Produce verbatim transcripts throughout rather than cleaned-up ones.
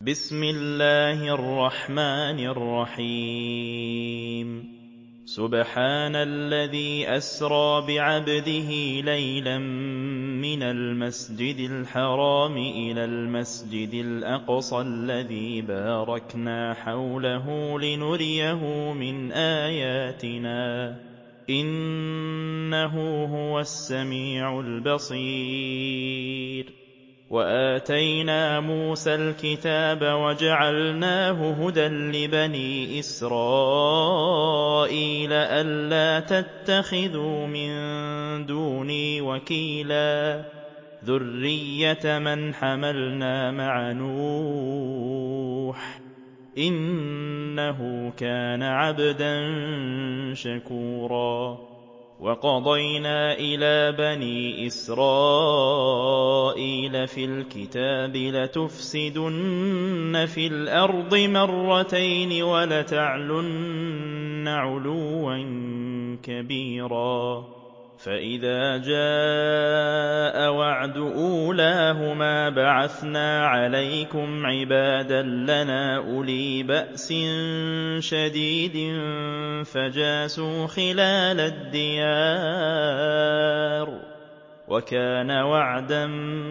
بسم الله الرحمن الرحيم سبحان الذي أسرى بعبده ليلا من المسجد الحرام إلى المسجد الأقصى الذي باركنا حوله لنريه من آياتنا إنه هو السميع البصير وآتينا موسى الكتاب وجعلناه هدى لبني إسرائيل ألا تتخذوا من دوني وكيلا ذرية من حملنا مع نوح إنه كان عبدا شكورا وقضينا إلى بني إسرائيل في الكتاب لتفسدن في الأرض مرتين ولتعلن علوا كبيرا فإذا جاء وعد أولاهما بعثنا عليكم عبادا لنا أولي بأس شديد فجاسوا خلال الديار وكان وعدا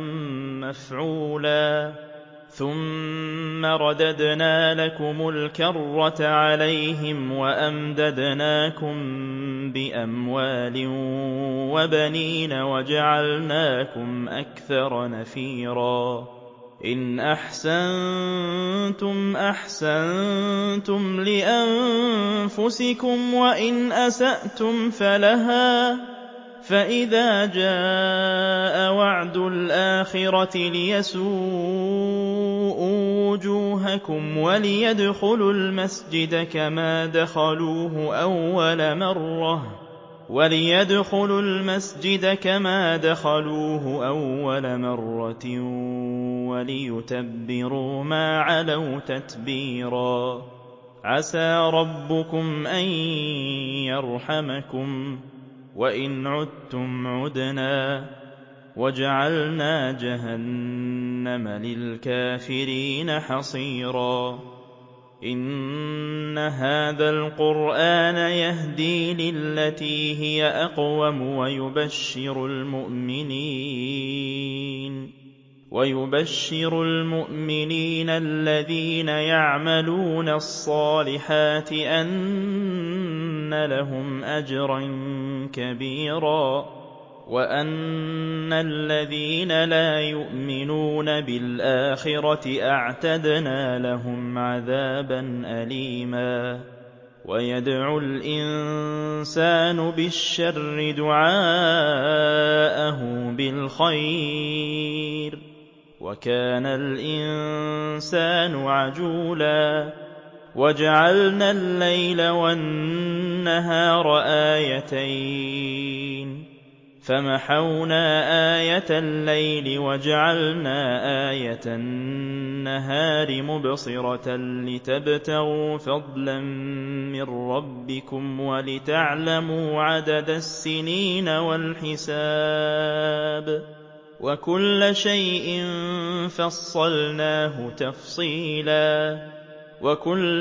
مفعولا ثم رددنا لكم الكرة عليهم وأمددناكم بأموال وبنين وجعلناكم أكثر نفيرا إن أحسنتم أحسنتم لأنفسكم وإن أسأتم فلها فإذا جاء وعد الآخرة ليسوءوا وجوهكم وليدخلوا المسجد كما دخلوه أول مرة وليدخلوا المسجد كما دخلوه أول مرة وليتبروا ما علوا تتبيرا عسى ربكم أن يرحمكم وإن عدتم عدنا وجعلنا جهنم للكافرين حصيرا إن هذا القرآن يهدي للتي هي أقوم ويبشر المؤمنين ويبشر المؤمنين الذين يعملون الصالحات أن لهم أجرا كبيرا وأن الذين لا يؤمنون بالآخرة أعتدنا لهم عذابا أليما ويدعو الإنسان بالشر دعاءه بالخير وكان الإنسان عجولا وجعلنا الليل والنهار آيتين فمحونا آية الليل وجعلنا آية النهار مبصرة لتبتغوا فضلا من ربكم ولتعلموا عدد السنين والحساب وكل شيء فصلناه تفصيلا وكل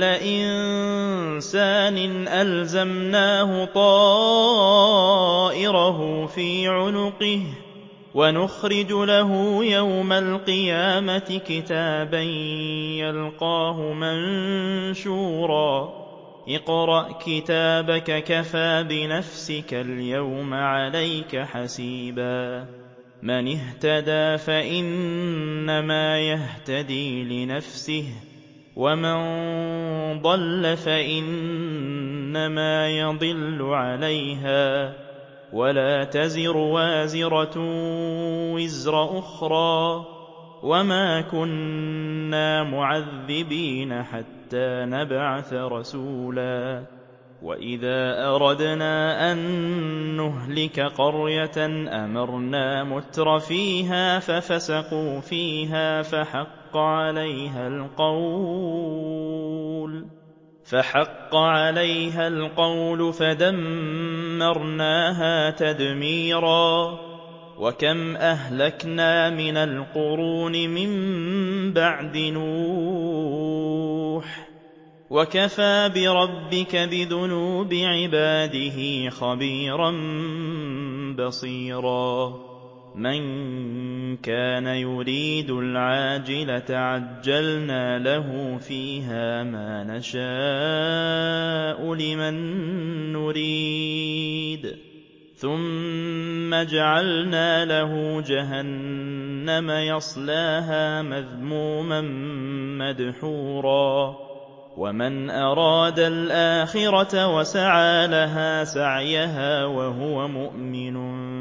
إنسان ألزمناه طائره في عنقه ونخرج له يوم القيامة كتابا يلقاه منشورا اقرأ كتابك كفى بنفسك اليوم عليك حسيبا من اهتدى فإنما يهتدي لنفسه ومن ضل فإنما يضل عليها ولا تزر وازرة وزر أخرى وما كنا معذبين حتى نبعث رسولا وإذا أردنا أن نهلك قرية أمرنا متر فيها ففسقوا فيها فحق عليها القول فحق عليها القول فدمرناها تدميرا وَكَمْ أَهْلَكْنَا مِنَ الْقُرُونِ مِن بَعْدِ نُوحٍ وَكَفَىٰ بِرَبِّكَ بِذُنُوبِ عِبَادِهِ خَبِيرًا بَصِيرًا مَنْ كَانَ يُرِيدُ الْعَاجِلَةَ عَجَّلْنَا لَهُ فِيهَا مَا نَشَاءُ لِمَن نُّرِيدُ ثُمَّ جَعَلْنَا لَهُ جَهَنَّمَ يَصْلَاهَا مَذْمُومًا مَّدْحُورًا وَمَنْ أَرَادَ الْآخِرَةَ وَسَعَىٰ لَهَا سَعْيَهَا وَهُوَ مُؤْمِنٌ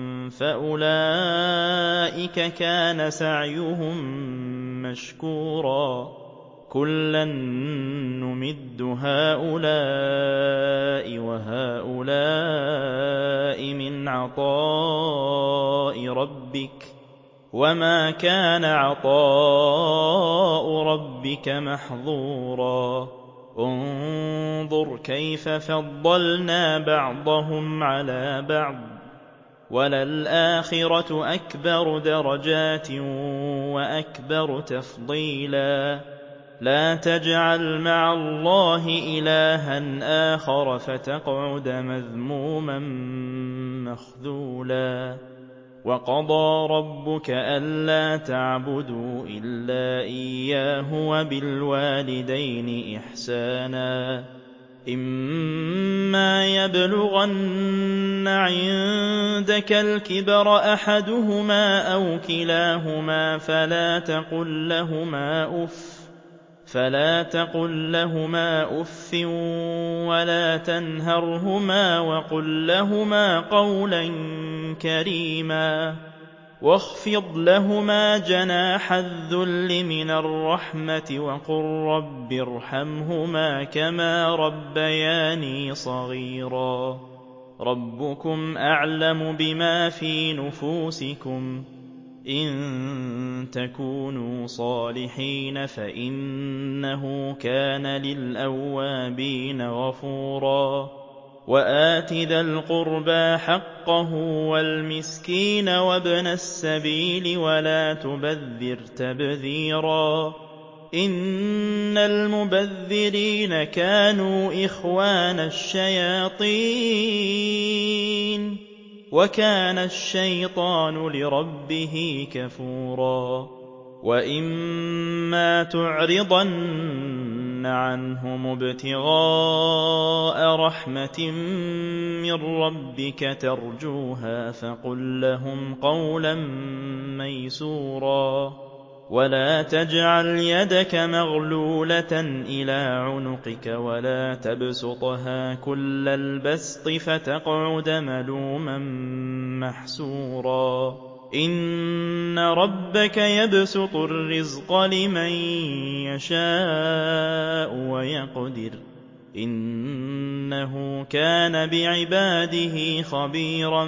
فَأُولَٰئِكَ كَانَ سَعْيُهُم مَّشْكُورًا كُلًّا نُّمِدُّ هَٰؤُلَاءِ وَهَٰؤُلَاءِ مِنْ عَطَاءِ رَبِّكَ وَمَا كَانَ عَطَاءُ رَبِّكَ مَحْظُورًا انظُرْ كَيْفَ فَضَّلْنَا بَعْضَهُمْ عَلَىٰ بَعْضٍ وَلَلْآخِرَةُ أَكْبَرُ دَرَجَاتٍ وَأَكْبَرُ تَفْضِيلًا لَا تَجْعَلْ مَعَ اللَّهِ إِلَٰهًا آخَرَ فَتَقْعُدَ مَذْمُومًا مَّخْذُولًا وَقَضَىٰ رَبُّكَ أَلَّا تَعْبُدُوا إِلَّا إِيَّاهُ وَبِالْوَالِدَيْنِ إِحْسَانًا إِمَّا يَبْلُغَنَّ عِندَكَ الْكِبَرَ أَحَدُهُمَا أَوْ كِلَاهُمَا فَلَا تَقُل لَّهُمَا أُفٍّ فَلَا تَقُل لَّهُمَا أُفٍّ وَلَا تَنْهَرْهُمَا وَقُل لَّهُمَا قَوْلًا كَرِيمًا وَاخْفِضْ لَهُمَا جَنَاحَ الذُّلِّ مِنَ الرَّحْمَةِ وَقُل رَّبِّ ارْحَمْهُمَا كَمَا رَبَّيَانِي صَغِيرًا رَّبُّكُمْ أَعْلَمُ بِمَا فِي نُفُوسِكُمْ إِن تَكُونُوا صَالِحِينَ فَإِنَّهُ كَانَ لِلْأَوَّابِينَ غَفُورًا وَآتِ ذَا الْقُرْبَىٰ حَقَّهُ وَالْمِسْكِينَ وَابْنَ السَّبِيلِ وَلَا تُبَذِّرْ تَبْذِيرًا إِنَّ الْمُبَذِّرِينَ كَانُوا إِخْوَانَ الشَّيَاطِينِ وَكَانَ الشَّيْطَانُ لِرَبِّهِ كَفُورًا وَإِمَّا تُعْرِضَنَّ عَنْهُمُ ابْتِغَاءَ رَحْمَةٍ مِّن رَّبِّكَ تَرْجُوهَا فَقُل لَّهُمْ قَوْلًا مَّيْسُورًا وَلَا تَجْعَلْ يَدَكَ مَغْلُولَةً إِلَىٰ عُنُقِكَ وَلَا تَبْسُطْهَا كُلَّ الْبَسْطِ فَتَقْعُدَ مَلُومًا مَّحْسُورًا إِنَّ رَبَّكَ يَبْسُطُ الرِّزْقَ لِمَن يَشَاءُ وَيَقْدِرُ إِنَّهُ كَانَ بِعِبَادِهِ خَبِيرًا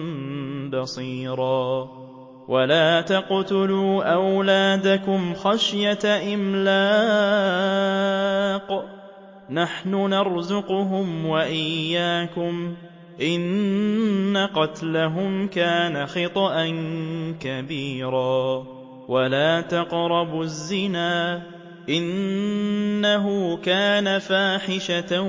بَصِيرًا وَلَا تَقْتُلُوا أَوْلَادَكُمْ خَشْيَةَ إِمْلَاقٍ نَّحْنُ نَرْزُقُهُمْ وَإِيَّاكُمْ إِنَّ قَتْلَهُمْ كَانَ خِطْئًا كَبِيرًا وَلَا تَقْرَبُوا الزِّنَا إِنَّهُ كَانَ فَاحِشَةً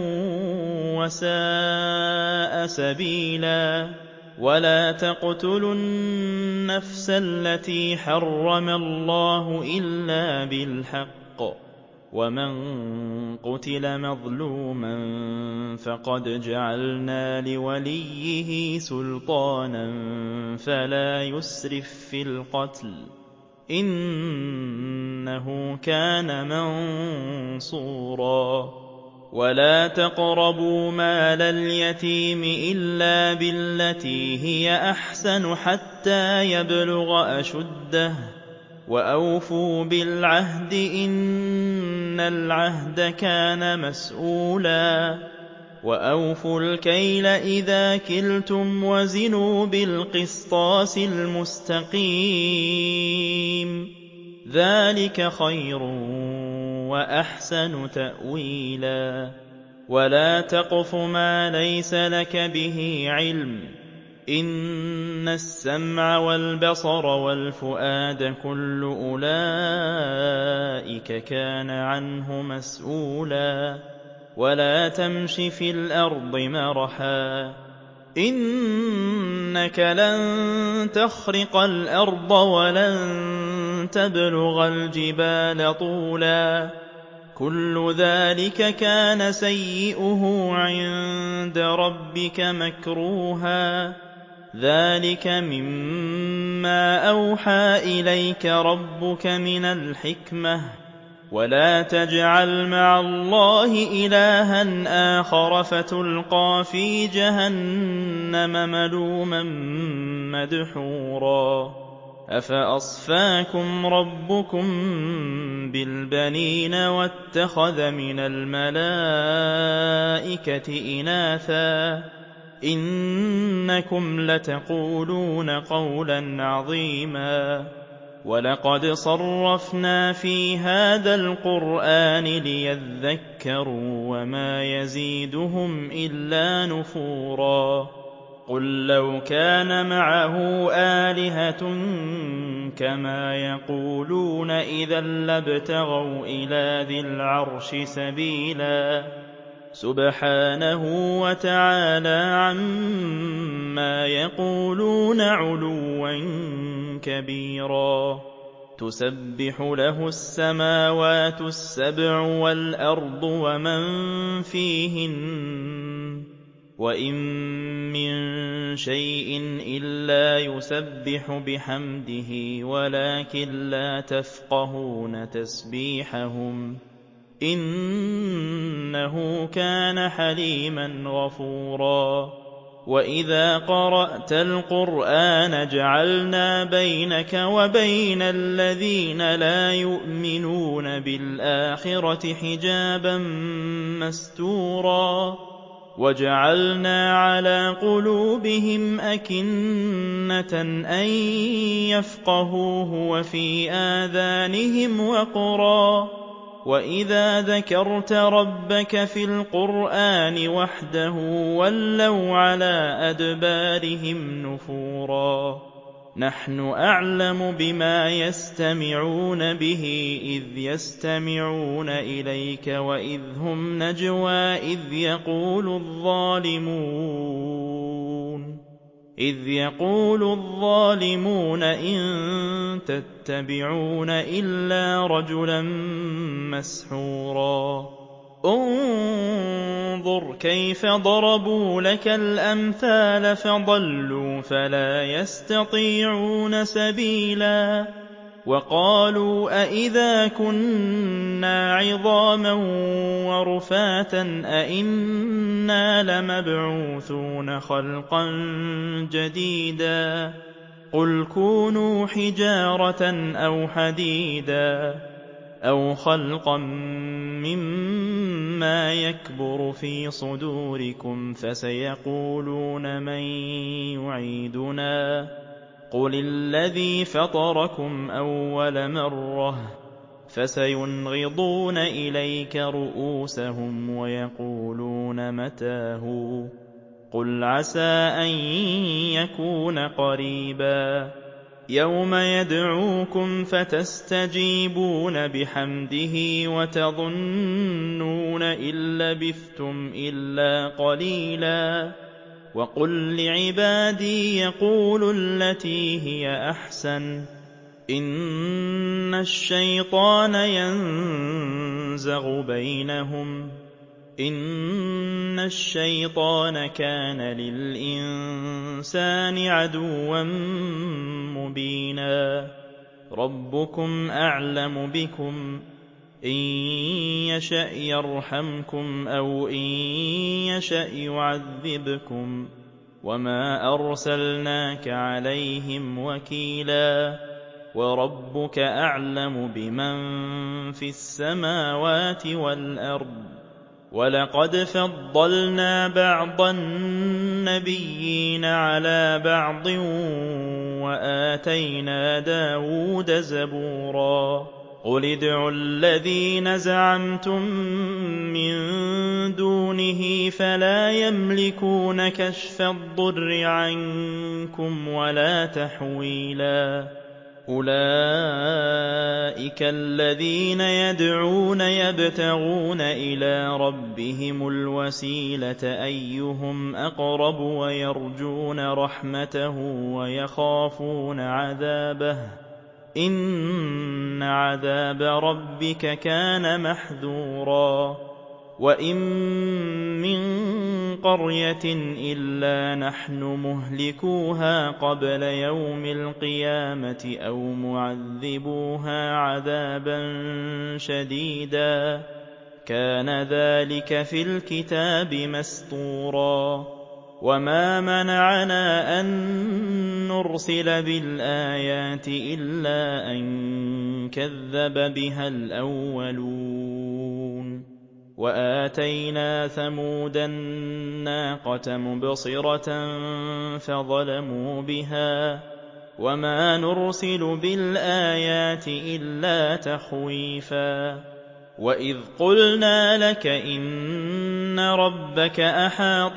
وَسَاءَ سَبِيلًا وَلَا تَقْتُلُوا النَّفْسَ الَّتِي حَرَّمَ اللَّهُ إِلَّا بِالْحَقِّ وَمَن قُتِلَ مَظْلُومًا فَقَدْ جَعَلْنَا لِوَلِيِّهِ سُلْطَانًا فَلَا يُسْرِف فِّي الْقَتْلِ إِنَّهُ كَانَ مَنصُورًا وَلَا تَقْرَبُوا مَالَ الْيَتِيمِ إِلَّا بِالَّتِي هِيَ أَحْسَنُ حَتَّىٰ يَبْلُغَ أَشُدَّهُ وَأَوْفُوا بِالْعَهْدِ إِنَّ الْعَهْدَ كَانَ مَسْئُولًا وَأَوْفُوا الْكَيْلَ إِذَا كِلْتُمْ وَزِنُوا بِالْقِسْطَاسِ الْمُسْتَقِيمِ ذَٰلِكَ خَيْرٌ وَأَحْسَنُ تَأْوِيلًا وَلَا تَقْفُ مَا لَيْسَ لَكَ بِهِ عِلْمٌ إِنَّ السَّمْعَ وَالْبَصَرَ وَالْفُؤَادَ كُلُّ أُولَٰئِكَ كَانَ عَنْهُ مَسْئُولًا وَلَا تَمْشِ فِي الْأَرْضِ مَرَحًا إِنَّكَ لَن تَخْرِقَ الْأَرْضَ وَلَن تَبْلُغَ الْجِبَالَ طُولًا كُلُّ ذَٰلِكَ كَانَ سَيِّئُهُ عِندَ رَبِّكَ مَكْرُوهًا ذَٰلِكَ مِمَّا أَوْحَىٰ إِلَيْكَ رَبُّكَ مِنَ الْحِكْمَةِ ۗ وَلَا تَجْعَلْ مَعَ اللَّهِ إِلَٰهًا آخَرَ فَتُلْقَىٰ فِي جَهَنَّمَ مَلُومًا مَّدْحُورًا أَفَأَصْفَاكُمْ رَبُّكُم بِالْبَنِينَ وَاتَّخَذَ مِنَ الْمَلَائِكَةِ إِنَاثًا ۚ إِنَّكُمْ لَتَقُولُونَ قَوْلًا عَظِيمًا وَلَقَدْ صَرَّفْنَا فِي هَٰذَا الْقُرْآنِ لِيَذَّكَّرُوا وَمَا يَزِيدُهُمْ إِلَّا نُفُورًا قُل لَّوْ كَانَ مَعَهُ آلِهَةٌ كَمَا يَقُولُونَ إِذًا لَّابْتَغَوْا إِلَىٰ ذِي الْعَرْشِ سَبِيلًا سُبْحَانَهُ وَتَعَالَىٰ عَمَّا يَقُولُونَ عُلُوًّا كَبِيرًا تُسَبِّحُ لَهُ السَّمَاوَاتُ السَّبْعُ وَالْأَرْضُ وَمَن فِيهِنَّ ۚ وَإِن مِّن شَيْءٍ إِلَّا يُسَبِّحُ بِحَمْدِهِ وَلَٰكِن لَّا تَفْقَهُونَ تَسْبِيحَهُمْ ۗ إِنَّهُ كَانَ حَلِيمًا غَفُورًا وَإِذَا قَرَأْتَ الْقُرْآنَ جَعَلْنَا بَيْنَكَ وَبَيْنَ الَّذِينَ لَا يُؤْمِنُونَ بِالْآخِرَةِ حِجَابًا مَّسْتُورًا وَجَعَلْنَا عَلَىٰ قُلُوبِهِمْ أَكِنَّةً أَن يَفْقَهُوهُ وَفِي آذَانِهِمْ وَقْرًا ۚ وَإِذَا ذَكَرْتَ رَبَّكَ فِي الْقُرْآنِ وَحْدَهُ وَلَّوْا عَلَىٰ أَدْبَارِهِمْ نُفُورًا نَّحْنُ أَعْلَمُ بِمَا يَسْتَمِعُونَ بِهِ إِذْ يَسْتَمِعُونَ إِلَيْكَ وَإِذْ هُمْ نَجْوَىٰ إِذْ يَقُولُ الظَّالِمُونَ إِذْ يَقُولُ الظَّالِمُونَ إِن تَتَّبِعُونَ إِلَّا رَجُلًا مَّسْحُورًا انظُرْ كَيْفَ ضَرَبُوا لَكَ الْأَمْثَالَ فَضَلُّوا فَلَا يَسْتَطِيعُونَ سَبِيلًا وَقَالُوا أَإِذَا كُنَّا عِظَامًا وَرُفَاتًا أَإِنَّا لَمَبْعُوثُونَ خَلْقًا جَدِيدًا قُلْ كُونُوا حِجَارَةً أَوْ حَدِيدًا أَوْ خَلْقًا مِّمَّا يَكْبُرُ فِي صُدُورِكُمْ فَسَيَقُولُونَ مَن يُعِيدُنَا قُلِ الَّذِي فَطَرَكُمْ أَوَّلَ مَرَّةٍ فَسَيُنْغِضُونَ إِلَيْكَ رُءُوسَهُمْ وَيَقُولُونَ مَتَىٰ هُوَ قُلْ عَسَىٰ أَن يَكُونَ قَرِيبًا يَوْمَ يَدْعُوكُمْ فَتَسْتَجِيبُونَ بِحَمْدِهِ وَتَظُنُّونَ إِن لَّبِثْتُمْ إِلَّا قَلِيلًا وَقُل لِّعِبَادِي يَقُولُوا الَّتِي هِيَ أَحْسَنُ إِنَّ الشَّيْطَانَ يَنزَغُ بَيْنَهُمْ إِنَّ الشَّيْطَانَ كَانَ لِلْإِنسَانِ عَدُوًّا مُّبِينًا رَبُّكُمْ أَعْلَمُ بِكُمْ إِن يَشَأْ يَرْحَمْكُمْ أَوْ إِن يَشَأْ يُعَذِّبْكُمْ وَمَا أَرْسَلْنَاكَ عَلَيْهِمْ وَكِيلًا وَرَبُّكَ أَعْلَمُ بِمَن فِي السَّمَاوَاتِ وَالْأَرْضِ وَلَقَدْ فَضَّلْنَا بَعْضَ النَّبِيِّينَ عَلَىٰ بَعْضٍ وَآتَيْنَا دَاوُودَ زَبُورًا قُلِ ادْعُوا الَّذِينَ زَعَمْتُم مِّن دُونِهِ فَلَا يَمْلِكُونَ كَشْفَ الضُّرِّ عَنكُمْ وَلَا تَحْوِيلًا أُولَٰئِكَ الَّذِينَ يَدْعُونَ يَبْتَغُونَ إِلَىٰ رَبِّهِمُ الْوَسِيلَةَ أَيُّهُمْ أَقْرَبُ وَيَرْجُونَ رَحْمَتَهُ وَيَخَافُونَ عَذَابَهُ ۚ إِنَّ عَذَابَ رَبِّكَ كَانَ مَحْذُورًا وَإِن مِّن قَرْيَةٍ إِلَّا نَحْنُ مُهْلِكُوهَا قَبْلَ يَوْمِ الْقِيَامَةِ أَوْ مُعَذِّبُوهَا عَذَابًا شَدِيدًا ۚ كَانَ ذَٰلِكَ فِي الْكِتَابِ مَسْطُورًا وَمَا مَنَعَنَا أَن نُّرْسِلَ بِالْآيَاتِ إِلَّا أَن كَذَّبَ بِهَا الْأَوَّلُونَ وَآتَيْنَا ثَمُودَ النَّاقَةَ مُبْصِرَةً فَظَلَمُوا بِهَا ۚ وَمَا نُرْسِلُ بِالْآيَاتِ إِلَّا تَخْوِيفًا وَإِذْ قُلْنَا لَكَ إِنَّ رَبَّكَ أَحَاطَ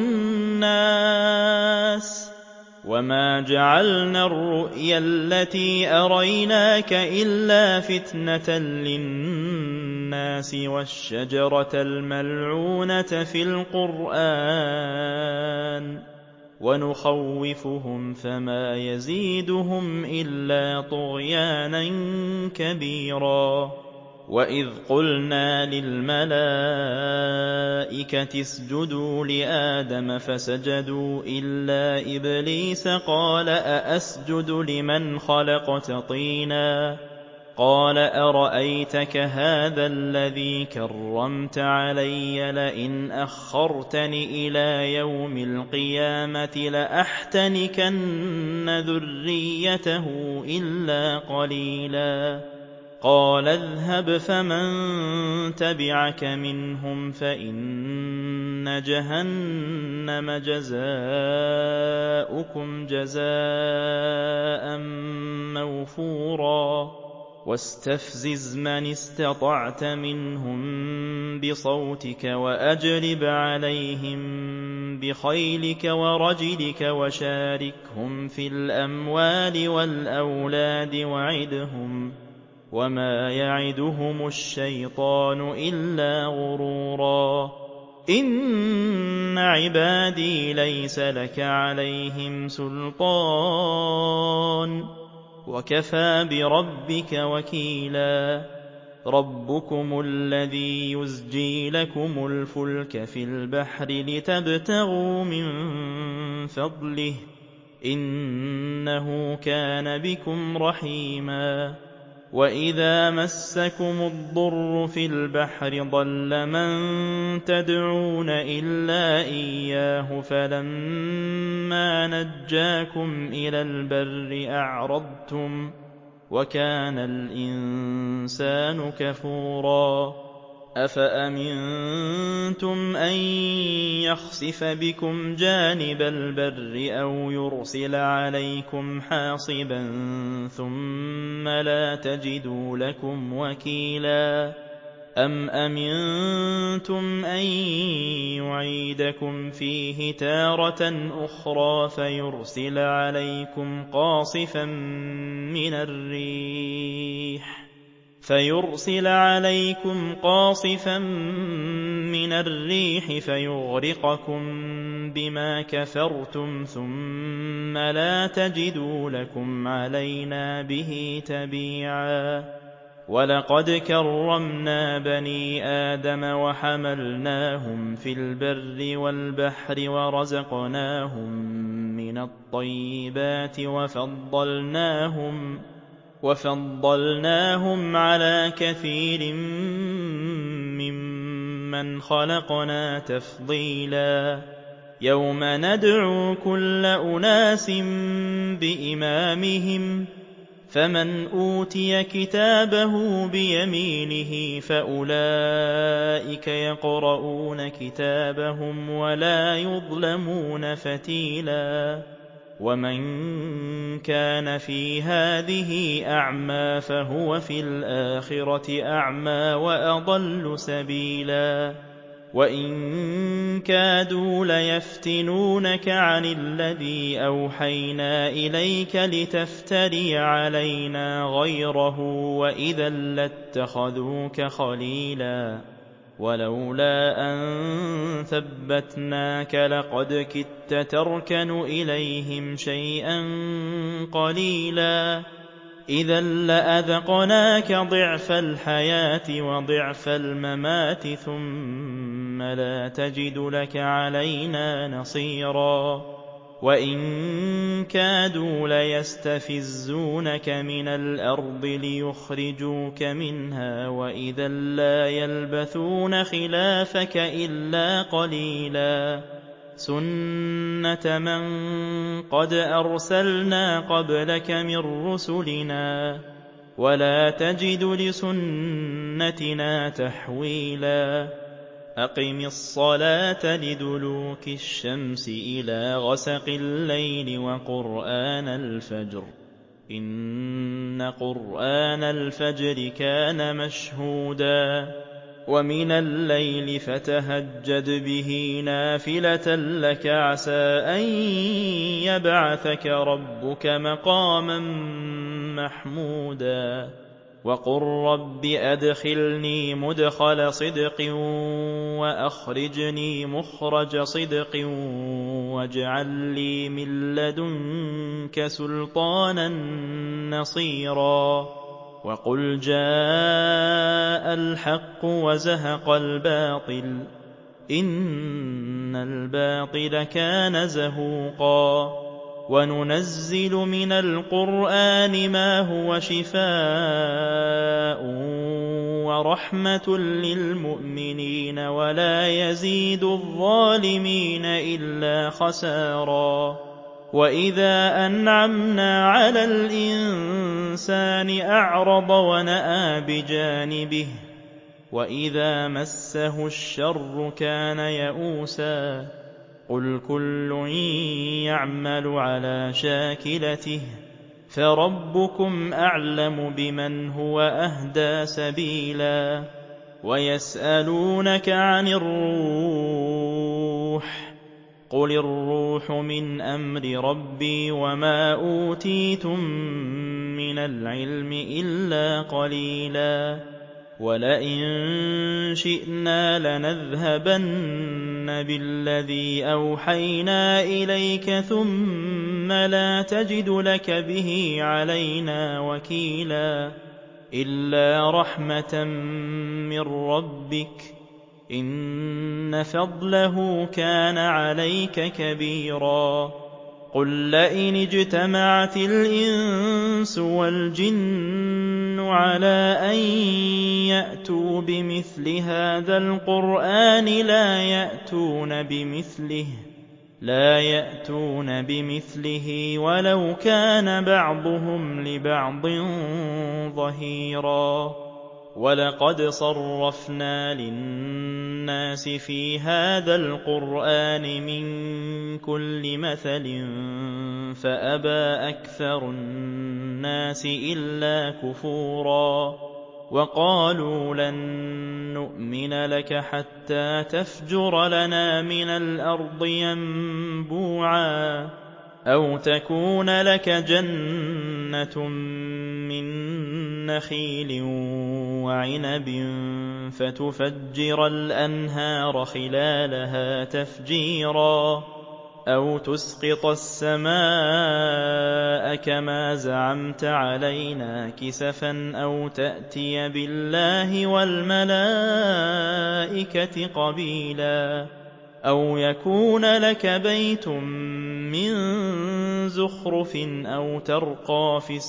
بِالنَّاسِ وَمَا جَعَلْنَا الرُّؤْيَا الَّتِي أَرَيْنَاكَ إِلَّا فِتْنَةً لِّلنَّاسِ وَالشَّجَرَةَ الْمَلْعُونَةَ فِي الْقُرْآنِ وَنُخَوِّفُهُمْ فَمَا يَزِيدُهُمْ إِلَّا طُغْيَانًا كَبِيرًا وَإِذْ قُلْنَا لِلْمَلَائِكَةِ اسْجُدُوا لِآدَمَ فَسَجَدُوا إِلَّا إِبْلِيسَ قَالَ أَأَسْجُدُ لِمَنْ خَلَقْتَ طِينًا قَالَ أَرَأَيْتَكَ هَٰذَا الَّذِي كَرَّمْتَ عَلَيَّ لَئِنْ أَخَّرْتَنِ إِلَىٰ يَوْمِ الْقِيَامَةِ لَأَحْتَنِكَنَّ ذُرِّيَّتَهُ إِلَّا قَلِيلًا قَالَ اذْهَبْ فَمَن تَبِعَكَ مِنْهُمْ فَإِنَّ جَهَنَّمَ جَزَاؤُكُمْ جَزَاءً مَّوْفُورًا وَاسْتَفْزِزْ مَنِ اسْتَطَعْتَ مِنْهُم بِصَوْتِكَ وَأَجْلِبْ عَلَيْهِم بِخَيْلِكَ وَرَجِلِكَ وَشَارِكْهُمْ فِي الْأَمْوَالِ وَالْأَوْلَادِ وَعِدْهُمْ ۚ وَمَا يَعِدُهُمُ الشَّيْطَانُ إِلَّا غُرُورًا إِنَّ عِبَادِي لَيْسَ لَكَ عَلَيْهِمْ سُلْطَانٌ وَكَفَىٰ بِرَبِّكَ وَكِيلًا رَبُّكُمُ الَّذِي يُزْجِي لَكُمُ الْفُلْكَ فِي الْبَحْرِ لِتَبْتَغُوا مِن فَضْلِهِ ۚ إِنَّهُ كَانَ بِكُمْ رَحِيمًا وَإِذَا مَسَّكُمُ الضُّرُّ فِي الْبَحْرِ ضَلَّ مَن تَدْعُونَ إِلَّا إِيَّاهُ فَلَمَّا نَجَّاكُمْ إِلَى الْبَرِّ أَعْرَضْتُمْ ۚ وَكَانَ الْإِنسَانُ كَفُورًا أَفَأَمِنتُمْ أَن يَخْسِفَ بِكُمْ جَانِبَ الْبَرِّ أَوْ يُرْسِلَ عَلَيْكُمْ حَاصِبًا ثُمَّ لَا تَجِدُوا لَكُمْ وَكِيلًا أَمْ أَمِنتُمْ أَن يُعِيدَكُمْ فِيهِ تَارَةً أُخْرَىٰ فَيُرْسِلَ عَلَيْكُمْ قَاصِفًا مِّنَ الرِّيحِ فَيُرْسِلَ عَلَيْكُمْ قَاصِفًا مِّنَ الرِّيحِ فَيُغْرِقَكُم بِمَا كَفَرْتُمْ ثُمَّ لَا تَجِدُوا لَكُمْ عَلَيْنَا بِهِ تَبِيعًا وَلَقَدْ كَرَّمْنَا بَنِي آدَمَ وَحَمَلْنَاهُمْ فِي الْبَرِّ وَالْبَحْرِ وَرَزَقْنَاهُم مِّنَ الطَّيِّبَاتِ وَفَضَّلْنَاهُمْ وَفَضَّلْنَاهُمْ عَلَىٰ كَثِيرٍ مِّمَّنْ خَلَقْنَا تَفْضِيلًا يَوْمَ نَدْعُو كُلَّ أُنَاسٍ بِإِمَامِهِمْ فَمَنْ أُوتِيَ كِتَابَهُ بِيَمِينِهِ فَأُولَٰئِكَ يَقْرَءُونَ كِتَابَهُمْ وَلَا يُظْلَمُونَ فَتِيلًا وَمَن كَانَ فِي هَٰذِهِ أَعْمَىٰ فَهُوَ فِي الْآخِرَةِ أَعْمَىٰ وَأَضَلُّ سَبِيلًا وَإِن كَادُوا لَيَفْتِنُونَكَ عَنِ الَّذِي أَوْحَيْنَا إِلَيْكَ لِتَفْتَرِيَ عَلَيْنَا غَيْرَهُ وَإِذًا لَّاتَّخَذُوكَ خَلِيلًا وَلَوْلَا أَن ثَبَّتْنَاكَ لَقَدْ كِدتَّ تَرْكَنُ إِلَيْهِمْ شَيْئًا قَلِيلًا إِذًا لَّأَذَقْنَاكَ ضِعْفَ الْحَيَاةِ وَضِعْفَ الْمَمَاتِ ثُمَّ لَا تَجِدُ لَكَ عَلَيْنَا نَصِيرًا وَإِن كَادُوا لَيَسْتَفِزُّونَكَ مِنَ الْأَرْضِ لِيُخْرِجُوكَ مِنْهَا وَإِذًا لَّا يَلْبَثُونَ خِلَافَكَ إِلَّا قَلِيلًا سُنَّةَ مَن قَدْ أَرْسَلْنَا قَبْلَكَ مِن رُّسُلِنَا وَلَا تَجِدُ لِسُنَّتِنَا تَحْوِيلًا أَقِمِ الصَّلَاةَ لِدُلُوكِ الشَّمْسِ إِلَىٰ غَسَقِ اللَّيْلِ وَقُرْآنَ الْفَجْرِ إِنَّ قُرْآنَ الْفَجْرِ كَانَ مَشْهُودًا وَمِنَ اللَّيْلِ فَتَهَجَّدْ بِهِ نَافِلَةً لَّكَ عَسَىٰ أَن يَبْعَثَكَ رَبُّكَ مَقَامًا مَّحْمُودًا وَقُل رَّبِّ أَدْخِلْنِي مُدْخَلَ صِدْقٍ وَأَخْرِجْنِي مُخْرَجَ صِدْقٍ وَاجْعَل لِّي مِن لَّدُنكَ سُلْطَانًا نَّصِيرًا وَقُلْ جَاءَ الْحَقُّ وَزَهَقَ الْبَاطِلُ إِنَّ الْبَاطِلَ كَانَ زَهُوقًا وَنُنَزِّلُ مِنَ الْقُرْآنِ مَا هُوَ شِفَاءٌ وَرَحْمَةٌ لِّلْمُؤْمِنِينَ وَلَا يَزِيدُ الظَّالِمِينَ إِلَّا خَسَارًا وَإِذَا أَنْعَمْنَا عَلَى الْإِنسَانِ أَعْرَضَ وَنَأَىٰ بِجَانِبِهِ وَإِذَا مَسَّهُ الشَّرُّ كَانَ يَئُوسًا قُلْ كُلٌّ يَعْمَلُ عَلَىٰ شَاكِلَتِهِ فَرَبُّكُمْ أَعْلَمُ بِمَنْ هُوَ أَهْدَىٰ سَبِيلًا وَيَسْأَلُونَكَ عَنِ الرُّوحِ قُلِ الرُّوحُ مِنْ أَمْرِ رَبِّي وَمَا أُوتِيتُم مِّنَ الْعِلْمِ إِلَّا قَلِيلًا وَلَئِن شِئْنَا لَنَذْهَبَنَّ بِالَّذِي أَوْحَيْنَا إِلَيْكَ ثُمَّ لَا تَجِدُ لَكَ بِهِ عَلَيْنَا وَكِيلًا إِلَّا رَحْمَةً مِّن رَّبِّكَ إِنَّ فَضْلَهُ كَانَ عَلَيْكَ كَبِيرًا قُل لَّئِنِ اجْتَمَعَتِ الْإِنسُ وَالْجِنُّ عَلَىٰ أَن يَأْتُوا بِمِثْلِ هَٰذَا الْقُرْآنِ لَا يَأْتُونَ بِمِثْلِهِ لَا يَأْتُونَ بِمِثْلِهِ وَلَوْ كَانَ بَعْضُهُمْ لِبَعْضٍ ظَهِيرًا وَلَقَدْ صَرَّفْنَا لِلنَّاسِ فِي هَٰذَا الْقُرْآنِ مِن كُلِّ مَثَلٍ فَأَبَىٰ أَكْثَرُ النَّاسِ إِلَّا كُفُورًا وَقَالُوا لَن نُّؤْمِنَ لَكَ حَتَّىٰ تَفْجُرَ لَنَا مِنَ الْأَرْضِ يَنبُوعًا أَوْ تَكُونَ لَكَ جَنَّةٌ مِّن نَّخِيلٍ وَعِنَبٍ فَتُفَجِّرَ الْأَنْهَارَ خِلَالَهَا تَفْجِيرًا أَوْ تُسْقِطَ السَّمَاءَ كَمَا زَعَمْتَ عَلَيْنَا كِسَفًا أَوْ تَأْتِيَ بِاللَّهِ وَالْمَلَائِكَةِ قَبِيلًا أَوْ يَكُونَ لَكَ بَيْتٌ مِّن زُخْرُفٍ أَوْ تَرْقَىٰ فِي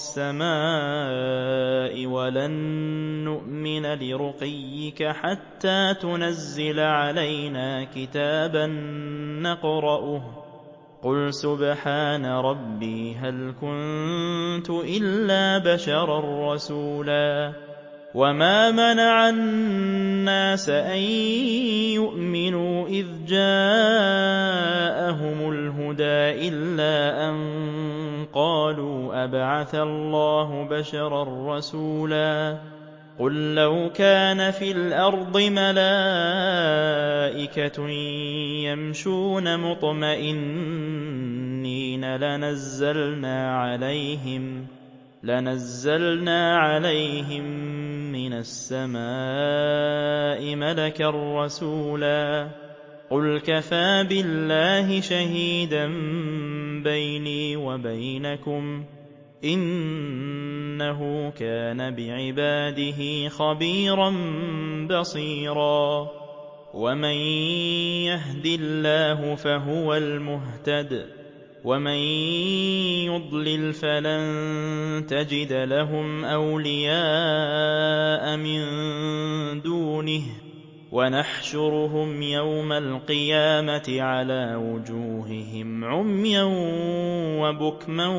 السَّمَاءِ وَلَن نُّؤْمِنَ لِرُقِيِّكَ حَتَّىٰ تُنَزِّلَ عَلَيْنَا كِتَابًا نَّقْرَؤُهُ قُلْ سُبْحَانَ رَبِّي هَلْ كُنتُ إِلَّا بَشَرًا رَّسُولًا وَمَا مَنَعَ النَّاسَ أَن يُؤْمِنُوا إِذْ جَاءَهُمُ الْهُدَىٰ إِلَّا أَن قَالُوا أَبَعَثَ اللَّهُ بَشَرًا رَّسُولًا قُل لَّوْ كَانَ فِي الْأَرْضِ مَلَائِكَةٌ يَمْشُونَ مُطْمَئِنِّينَ لَنَزَّلْنَا عَلَيْهِم لَنَزَّلْنَا عَلَيْهِم مِّنَ السَّمَاءِ مَلَكًا رَّسُولًا قُلْ كَفَىٰ بِاللَّهِ شَهِيدًا بَيْنِي وَبَيْنَكُمْ ۚ إِنَّهُ كَانَ بِعِبَادِهِ خَبِيرًا بَصِيرًا وَمَن يَهْدِ اللَّهُ فَهُوَ الْمُهْتَدِ وَمَن يُضْلِلْ فَلَن تَجِدَ لَهُمْ أَوْلِيَاءَ مِن دُونِهِ ۖ وَنَحْشُرُهُمْ يَوْمَ الْقِيَامَةِ عَلَىٰ وُجُوهِهِمْ عُمْيًا وَبُكْمًا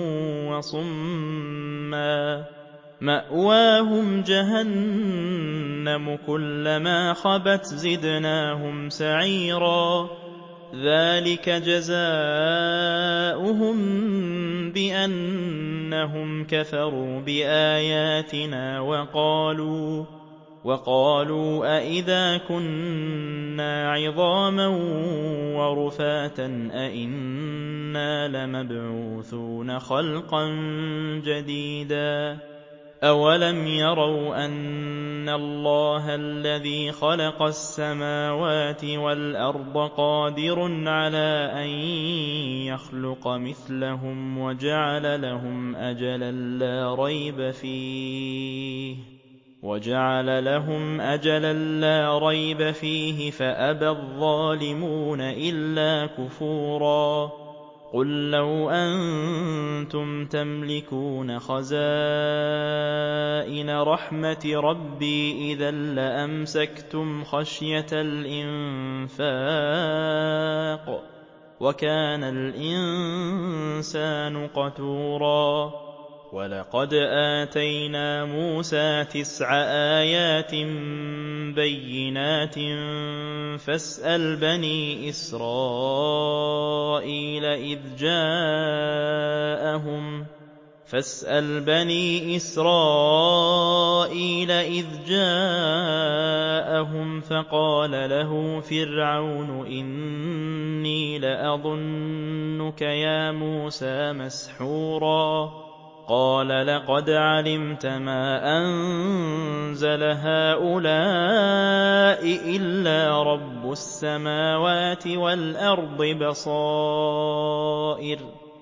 وَصُمًّا مَّأْوَاهُمْ جَهَنَّمُ كُلَّمَا خَبَتْ زِدْنَاهُمْ سَعِيرًا ذَٰلِكَ جَزَاؤُهُم بِأَنَّهُمْ كَفَرُوا بِآيَاتِنَا وَقَالُوا وَقَالُوا أَإِذَا كُنَّا عِظَامًا وَرُفَاتًا أَإِنَّا لَمَبْعُوثُونَ خَلْقًا جَدِيدًا أَوَلَمْ يَرَوْا أَنَّ اللَّهَ الَّذِي خَلَقَ السَّمَاوَاتِ وَالْأَرْضَ قَادِرٌ عَلَىٰ أَن يَخْلُقَ مِثْلَهُمْ وَجَعَلَ لَهُمْ أَجَلًا لَّا رَيْبَ فِيهِ وَجَعَلَ لَهُمْ أَجَلًا لَّا رَيْبَ فِيهِ فَأَبَى الظَّالِمُونَ إِلَّا كُفُورًا قُل لَّوْ أَنتُمْ تَمْلِكُونَ خَزَائِنَ رَحْمَةِ رَبِّي إِذًا لَّأَمْسَكْتُمْ خَشْيَةَ الْإِنفَاقِ ۚ وَكَانَ الْإِنسَانُ قَتُورًا وَلَقَدْ آتَيْنَا مُوسَىٰ تِسْعَ آيَاتٍ بَيِّنَاتٍ فَاسْأَلْ بَنِي إِسْرَائِيلَ إِذْ جَاءَهُمْ فَاسْأَلْ بَنِي إِسْرَائِيلَ إِذْ جَاءَهُمْ فَقَالَ لَهُ فِرْعَوْنُ إِنِّي لَأَظُنُّكَ يَا مُوسَىٰ مَسْحُورًا قَالَ لَقَدْ عَلِمْتَ مَا أَنزَلَ هَٰؤُلَاءِ إِلَّا رَبُّ السَّمَاوَاتِ وَالْأَرْضِ بَصَائِرَ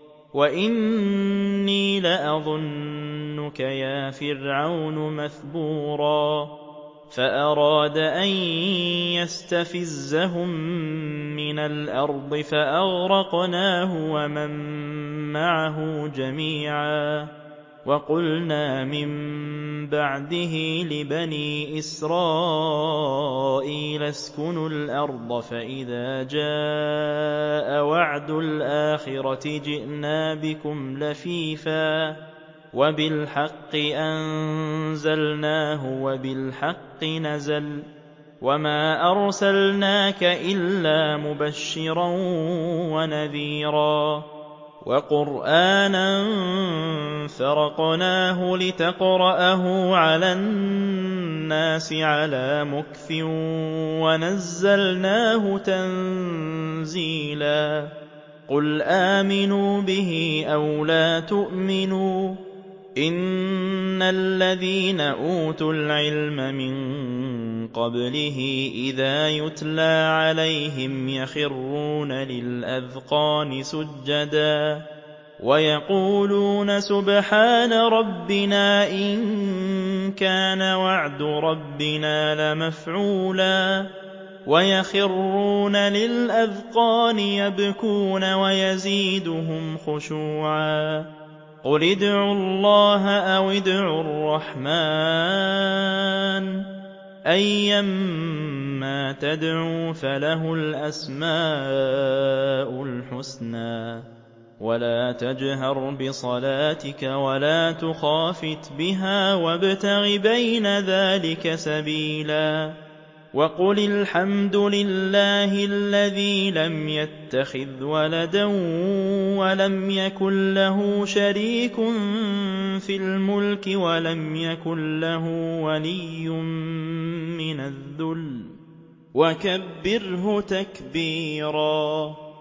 وَإِنِّي لَأَظُنُّكَ يَا فِرْعَوْنُ مَثْبُورًا فَأَرَادَ أَن يَسْتَفِزَّهُم مِّنَ الْأَرْضِ فَأَغْرَقْنَاهُ وَمَن مَّعَهُ جَمِيعًا وَقُلْنَا مِن بَعْدِهِ لِبَنِي إِسْرَائِيلَ اسْكُنُوا الْأَرْضَ فَإِذَا جَاءَ وَعْدُ الْآخِرَةِ جِئْنَا بِكُمْ لَفِيفًا وَبِالْحَقِّ أَنزَلْنَاهُ وَبِالْحَقِّ نَزَلَ وَمَا أَرْسَلْنَاكَ إِلَّا مُبَشِّرًا وَنَذِيرًا وَقُرْآنًا فَرَقْنَاهُ لِتَقْرَأَهُ عَلَى النَّاسِ عَلَىٰ مُكْثٍ وَنَزَّلْنَاهُ تَنزِيلًا قُلْ آمِنُوا بِهِ أَوْ لَا تُؤْمِنُوا إِنَّ الَّذِينَ أُوتُوا الْعِلْمَ مِن قَبْلِهِ إِذَا يُتْلَىٰ عَلَيْهِمْ يَخِرُّونَ لِلْأَذْقَانِ سُجَّدًا وَيَقُولُونَ سُبْحَانَ رَبِّنَا إِن كَانَ وَعْدُ رَبِّنَا لَمَفْعُولًا وَيَخِرُّونَ لِلْأَذْقَانِ يَبْكُونَ وَيَزِيدُهُمْ خُشُوعًا قُلِ ادْعُوا اللَّهَ أَوِ ادْعُوا الرَّحْمَٰنَ أَيًّا مَّا تَدْعُوا فَلَهُ الْأَسْمَاءُ الْحُسْنَىٰ وَلَا تَجْهَرْ بِصَلَاتِكَ وَلَا تُخَافِتْ بِهَا وَابْتَغِ بَيْنَ ذَلِكَ سَبِيلًا وَقُلِ الْحَمْدُ لِلَّهِ الَّذِي لَمْ يَتَّخِذْ وَلَدًا وَلَمْ يَكُن لَّهُ شَرِيكٌ فِي الْمُلْكِ وَلَمْ يَكُن لَّهُ وَلِيٌّ مِّنَ الذُّلِّ وَكَبِّرْهُ تَكْبِيرًا.